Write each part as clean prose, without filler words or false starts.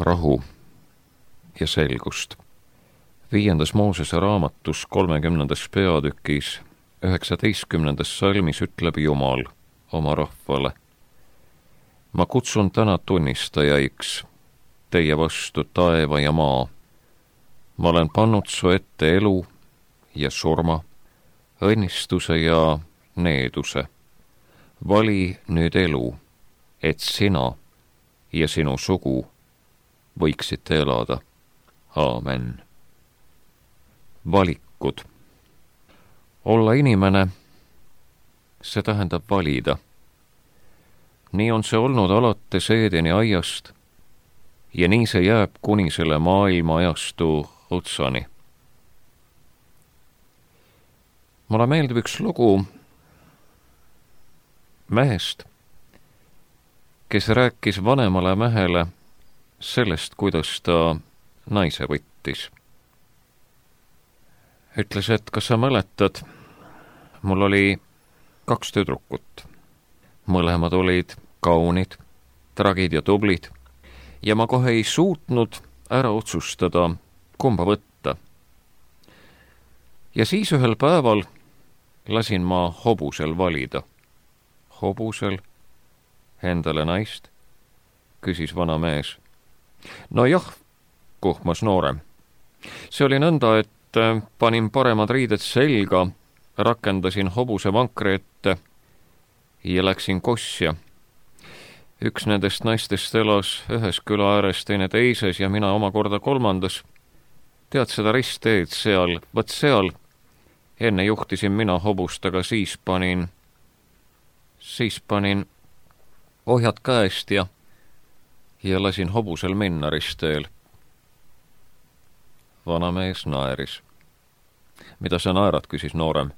rahu ja selgust. 5. Moosese raamatus 30. peatükis 19. salmis ütleb Jumal oma rahvale: ma kutsun täna tunnistajaiks teie vastu taeva ja maa. Ma olen pannud su ette elu ja surma, õnnistuse ja needuse. Vali nüüd elu, et sina ja sinu sugu võiksite elada. Aamen. Valikud. Olla inimene, see tähendab valida. Nii on see olnud alates Eedeni aiast ja nii see jääb kuni selle maailma ajastu otsani. Mulle meeldib üks lugu mehest, kes rääkis vanemale mehele sellest, kuidas ta naise võttis. Ütles, et kas sa mäletad, mul oli 2 tüdrukut. Mõlemad olid kaunid, tragid ja tublid ja ma kohe ei suutnud ära otsustada, kumba võtta. Ja siis ühel päeval lasin ma hobusel valida. Hobusel endale naist, küsis vana mees. No jah, kuhmas noorem. See oli nõnda, et panin paremad riided selga, rakendasin hobuse vankri ette ja läksin kossja. Üks nendest naistest elas ühes küla ääres, teine teises ja mina omakorda 3. Tead seda ristteed seal, võt seal. Enne juhtisin mina hobust, aga siis panin ohjad käest ja lasin hobusel minna ristteel. Vanamees naeris. Mida sa naerad, küsis noorem.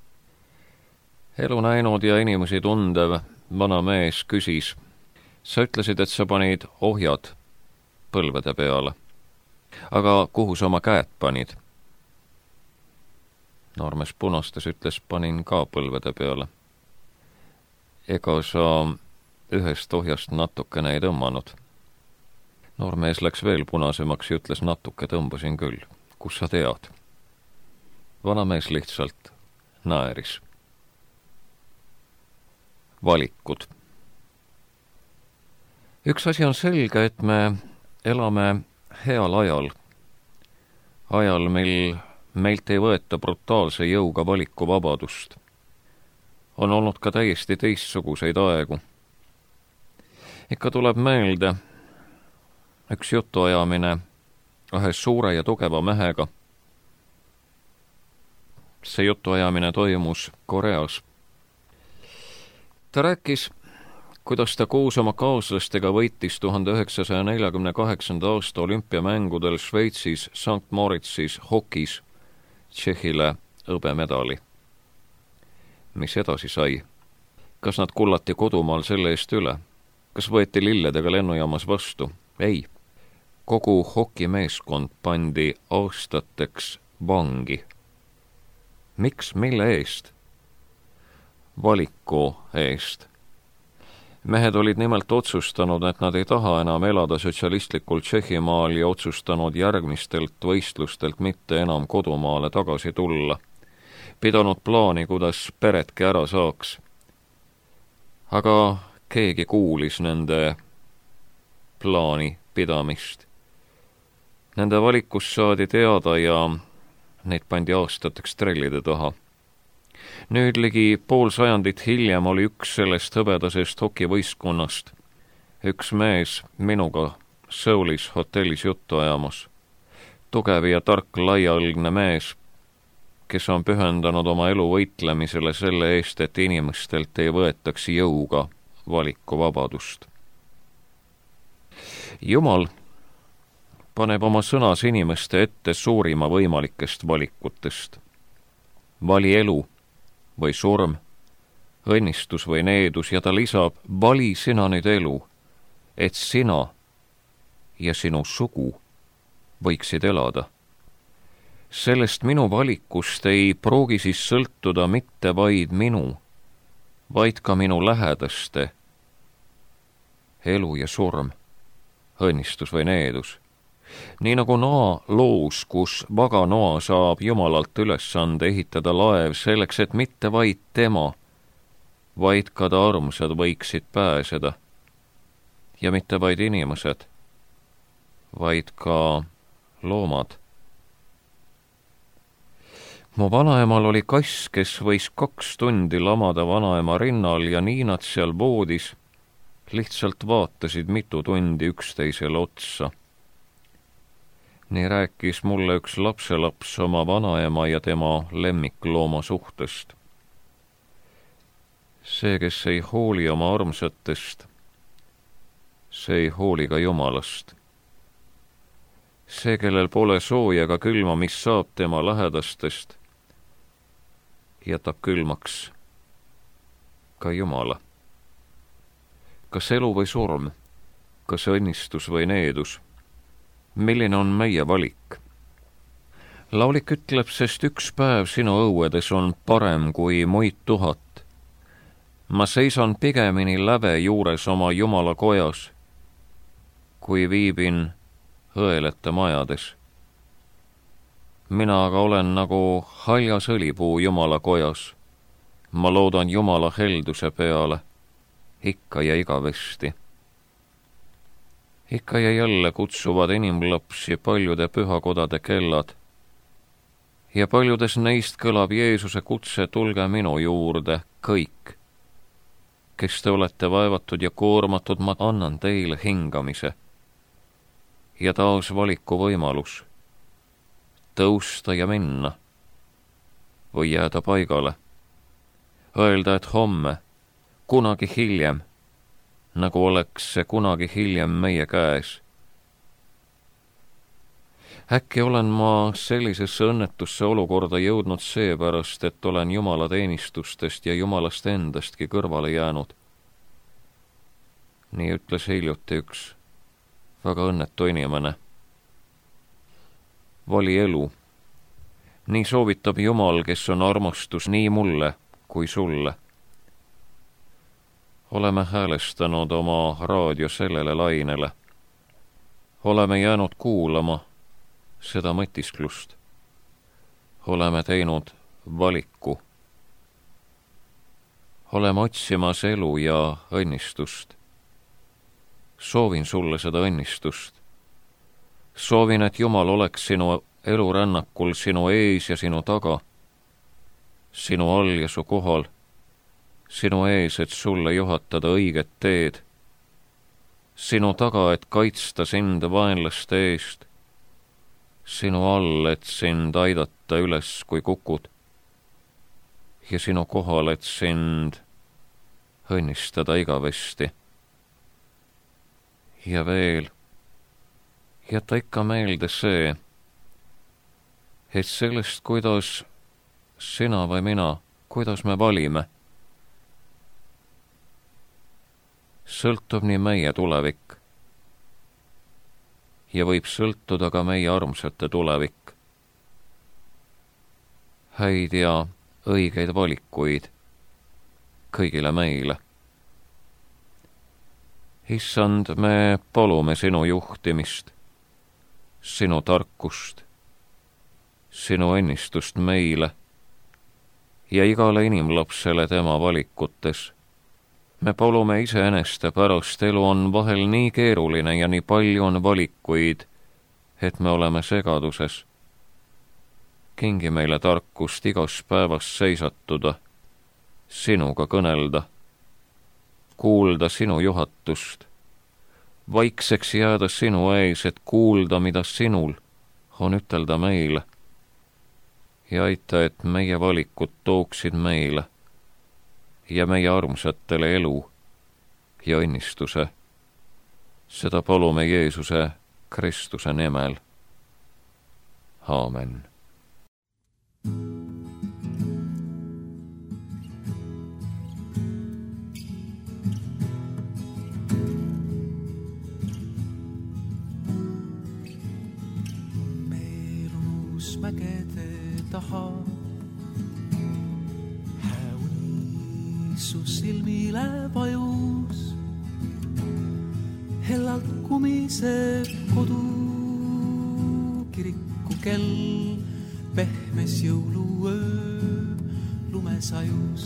Elu näinud ja inimesi tundev vanamees küsis. Sa ütlesid, et sa panid ohjad põlvede peale. Aga kuhu sa oma käed panid? Noormees punastas, ütles, panin ka põlvede peale. Ega sa ühest ohjast natukene ei tõmmanud. Noormees läks veel punasemaks ja ütles, natuke tõmbasin küll. Kus sa tead? Vanamees lihtsalt naeris. Valikud. Üks asi on selge, et me elame heal ajal. Ajal, mil meilt ei võeta brutaalse jõuga valikuvabadust. On olnud ka täiesti teistsuguseid aegu. Ikka tuleb meelde üks jutuajamine ühe suure ja tugeva mehega. See jutuajamine toimus Koreas. Ta rääkis, kuidas ta koos oma kaaslastega võitis 1948. aasta olümpiamängudel Šveitsis St. Moritzis hokis Tšehhile hõbemedali. Mis edasi sai? Kas nad kullati kodumaal selle eest üle? Kas võeti lilledega lennujaamas vastu? Ei. Kogu hokimeeskond pandi aastateks vangi. Miks? Mille eest? Valiku eest. Mehed olid nimelt otsustanud, et nad ei taha enam elada sotsialistlikul Tšehhimaal ja otsustanud järgmistelt võistlustelt mitte enam kodumaale tagasi tulla. Pidanud plaani, kuidas peredki ära saaks. Aga keegi kuulis nende plaani pidamist. Nende valikust saadi teada ja neid pandi aastateks trellide taha. Nüüd ligi pool sajandit hiljem oli üks sellest hõbedasest hokivõistkonnast. Üks mees minuga Soulis hotellis juttu ajamas. Tugev ja tark laialgne mees, kes on pühendanud oma elu võitlemisele selle eest, et inimestelt ei võetaks jõuga valikuvabadust. Jumal paneb oma sõnas inimeste ette suurima võimalikest valikutest. Vali elu või surm, õnnistus või needus ja ta lisab, vali sina nüüd elu, et sina ja sinu sugu võiksid elada. Sellest minu valikust ei pruugi siis sõltuda mitte vaid minu, vaid ka minu lähedaste elu ja surm, õnnistus või needus. Nii nagu Noa loos, kus vaga Noa saab Jumalalt ülesande ehitada laev selleks, et mitte vaid tema, vaid ka ta armsad võiksid pääseda. Ja mitte vaid inimesed, vaid ka loomad. Mu vanaemal oli kass, kes võis 2 tundi lamada vanaema rinnal ja nii nad seal voodis lihtsalt vaatasid mitu tundi üksteisele otsa. Nii rääkis mulle üks lapselaps oma vanaema ja tema lemmiklooma suhtest. See, kes ei hooli oma armsatest, see ei hooli ka Jumalast. See, kellel pole sooja ega külma, mis saab tema lähedastest, jätab külmaks ka Jumala. Kas elu või surm, kas õnnistus või needus, milline on meie valik? Laulik ütleb, sest üks päev sinu õuedes on parem kui muid 1000. Ma seisan pigemini läve juures oma Jumala kojas, kui viibin õelete majades. Mina aga olen nagu haljas õlipuu Jumala kojas. Ma loodan Jumala helduse peale, ikka ja igavesti. Ikka ja jälle kutsuvad inimlapsi paljude pühakodade kellad. Ja paljudes neist kõlab Jeesuse kutse, tulge minu juurde, kõik. Kes te olete vaevatud ja koormatud, ma annan teile hingamise. Ja taas valiku võimalus. Tõusta ja minna. Või jääda paigale. Öelda, et homme, kunagi hiljem, nagu oleks see kunagi hiljem meie käes. Äkki olen ma sellisesse õnnetusse olukorda jõudnud seepärast, et olen Jumala teenistustest ja Jumalast endastki kõrvale jäänud. Nii ütles hiljuti üks väga õnnetu inimene. Vali elu. Nii soovitab Jumal, kes on armastus nii mulle kui sulle. Oleme häälestanud oma raadio sellele lainele. Oleme jäänud kuulama seda mõtisklust. Oleme teinud valiku. Oleme otsimas elu ja õnnistust. Soovin sulle seda õnnistust. Soovin, et Jumal oleks sinu elurännakul sinu ees ja sinu taga, sinu all ja su kohal, sinu ees, et sulle juhatada õiget teed, sinu taga, et kaitsta sind vaenlaste eest, sinu all, et sind aidata üles, kui kukud, ja sinu kohal, et sind õnnistada igavesti. Ja veel, jäta ikka meelde see, et sellest, kuidas sina või mina, kuidas me valime, sõltub nii meie tulevik ja võib sõltuda ka meie armsate tulevik. Häid ja õigeid valikuid kõigile meile. Issand, me palume sinu juhtimist, sinu tarkust, sinu õnnistust meile ja igale inimlapsele tema valikutes. Me palume iseeneste pärast, elu on vahel nii keeruline ja nii palju on valikuid, et me oleme segaduses. Kingi meile tarkust igas päevas seisatuda, sinuga kõnelda, kuulda sinu juhatust, vaikseks jääda sinu ees, et kuulda, mida sinul on ütelda meile, ja aita, et meie valikud tooksid meile ja meie armsatele elu ja õnnistuse. Seda palume Jeesuse Kristuse nimel. Aamen. Mägede taha hääunisus silmile vajus. hellalt kumiseb kodu kiriku kell, pehmes jõuluöö lumesajus.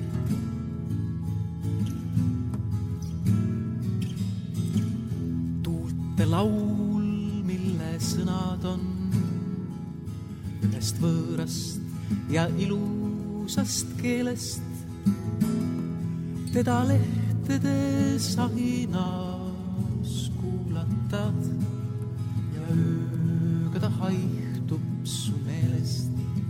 Tuulte laul, mille sõnad on ühest võõrast ja ilusast keelest, teda lehtede sahinas kuulatad ja ööga ta haihtub su meelest.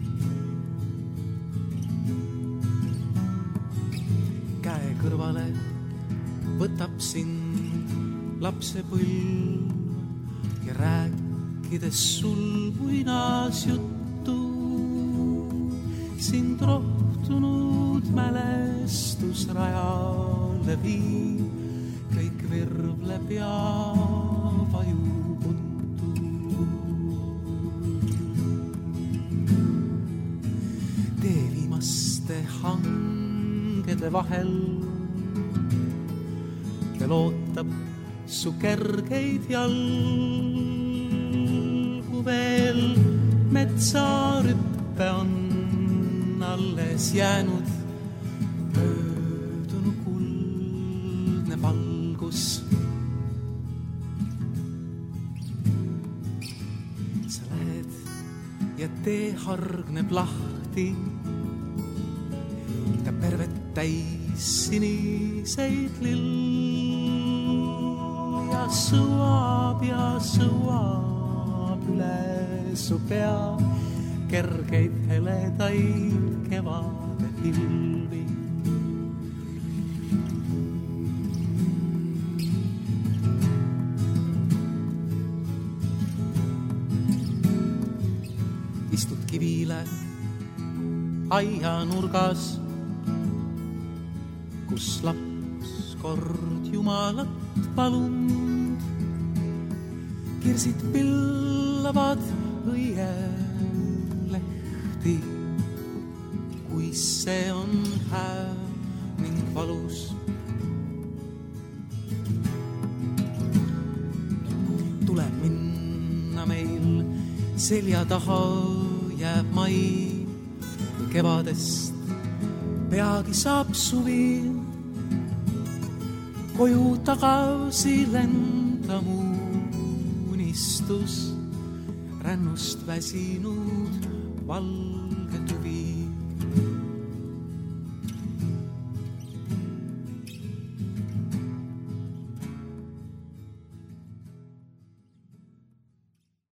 Käe kõrvale võtab sind lapsepõlv ja rääkides sul muinasjuttu sind rohtunud mälestusrajale viib, kõik virvleb ja vajub uttu. Tee viimaste hangede vahel veel ootab su kergeid jalgu, veel metsarüppe on alles jäänud möödunu kuldne valgus. Sa lähed ja tee hargneb lahti ja pervet täis siniseid lill ja sõuab üle su pea kergeid heledaid kevade pilvi. Istud kivile aianurgas, kus laps kord Jumalat palunud. Kirsid pillavad õielehti, kui see on hää ning valus. Tuleb minna meil selja taha, jääb mai kevadest, peagi saab suvi. Koju tagasi lendamu unistus, rännust väsinud valge tuvi.